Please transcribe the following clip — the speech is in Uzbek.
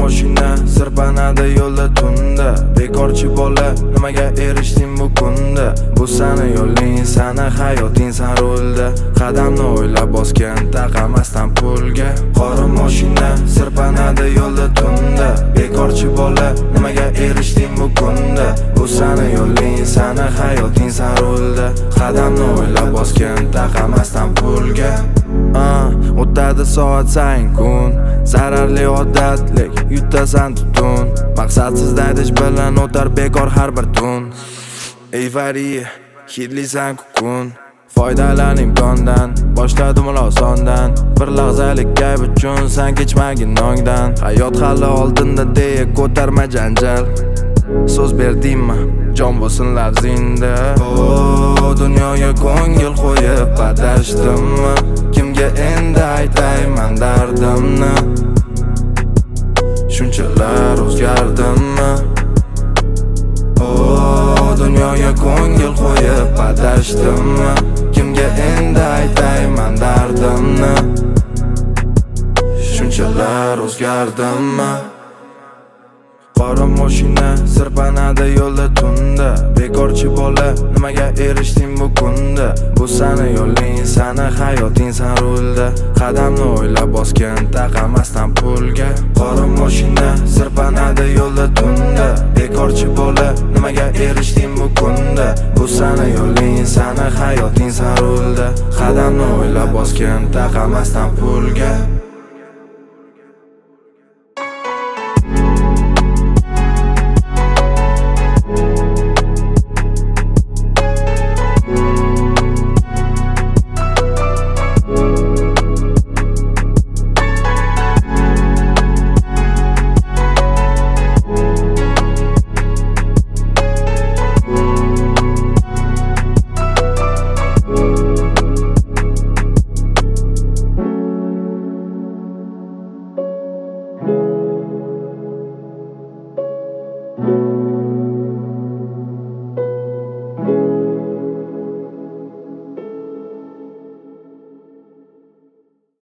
mashina sirpanadi yo'lda tunda. Bekorchi bola, nimaga erishding bu kunda? Bu sani yo'ling, sani hayoting, san rulda. Qadamni o'ylab bosgan, taqamasdan pulga. Qora mashina sirpanadi yo'lda tunda. Bekorchi bola, nimaga erishding bu kunda? Bu sani yo'ling, sani hayoting, san rulda. Qadamni o'ylab bosgan, taqamasdan pulga. O'tadi soat sayin kun, zararli odatlik, yutasan tutun. Maqsadsiz daydish bilan o'tar bekor har bir tun. Eyvariya, hidlisan kukun. Foydalan imkondan, boshladim osondan. Bir lahzalik gap uchun san kechmagin nongdan. Hayot hali oldinda deya ko'tarma janjal. So'z berdingmi, jon bo'lsin lafzingda. Dunyoga ko'ngil qo'yib adashdimmi? Kimga endi aytayman dardimni? Shunchalar o'zgardimmi? Dunyoga ko'ngil qo'yib adashdimmi? Kimga endi aytayman dardimni? Shunchalar o'zgardimmi? Qora mashina sirpanadi yo'lda tunda. Bekorchi bola, nimaga erishding bu kunda? Bu sani yo'ling, sani hayoting, san rulda. Qadamni o'ylab bosgan, taqamasdan pulga. Qora mashina sirpanadi yo'lda tunda. Bekorchi bola, nimaga erishding bu kunda? Bu sani yo'ling, sani hayoting, san rulda. Qadamni o'ylab bosgan, taqamasdan pulga.